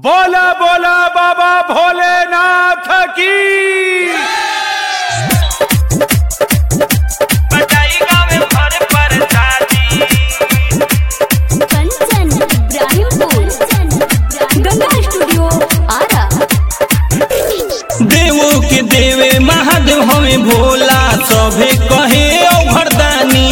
बोला बोला बाबा भोलेनाथ की। बटाई गावे भर पर शादी कंचन इब्राहिमपुर गंगा स्टूडियो आरा। देवो के देवे महादेव हमें भोला सभे कहे औघरदानी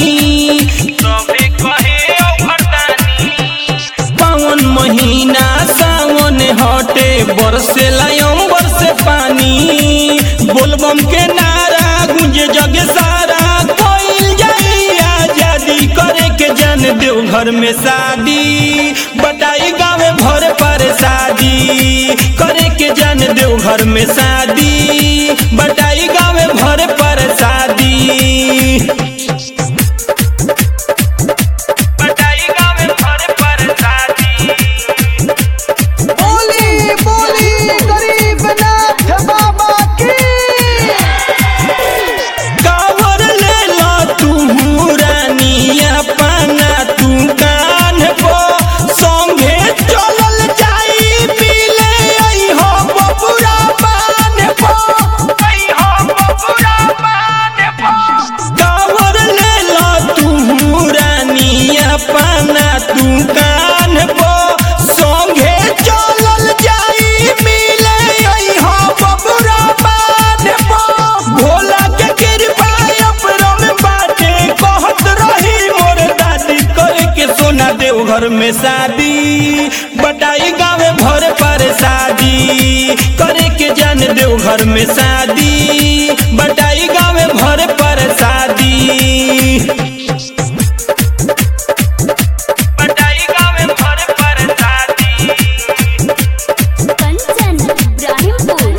पावन महीना सावन हटे बरसे लायम बरसे पानी बोलबम के नारा गुंजे जग सारा कोई जाई आजादी करे के जान देव घर में शादी बटाई गावे भर पर शादी करे के जान देव घर में शादी बटाई गावे भर पर शादी बटाई गावे भर पर शादी बोली बोली गरीबनाथ बाबा की। कावर ले ला तू रानिया पाना तू कान पो संगे चलल जाई मिले आई हो बबुरा पान पो आई हो बबुरा पान पो कावर ले ला तू रानिया पाना तू कान पो संगे चलल जाई मिले आई हो बबुरा पान पो भोला के कृपा अपनों में बाटे कहत रही मोर दादी करे के सोना देव घर में शादी बटाई गावे भर पर शादी करे के जान देव घर में शादी बटाई गावे भर पर शादी बटाई गावे भर पर शादी कंचन इब्राहिमपुर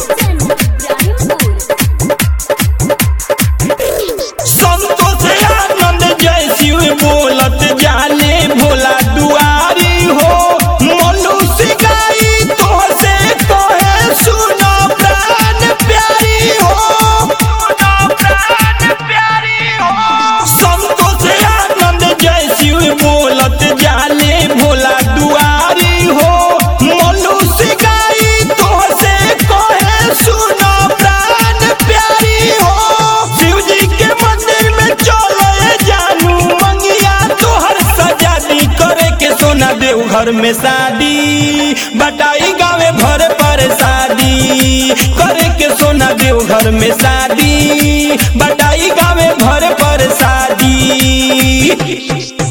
संतोष आनंद जय शिव बोलत जाले भोला दुआरी हो मनुष्य गाई तो से कहे सुनो प्राण प्यारी हो सुनो प्राण प्यारी हो संतोष आनंद जय शिव बोलत जाले भोला दुआरी हो मनुष्य गाई तो से कहे सुनो प्राण प्यारी हो शिव जी के मंदिर में चलो जानू मंगिया तोहर सजादी करे के सोना देव घर में शादी बटाई गावे भर पर शादी करे के सोना देव घर में शादी बटाई गावे भर पर शादी।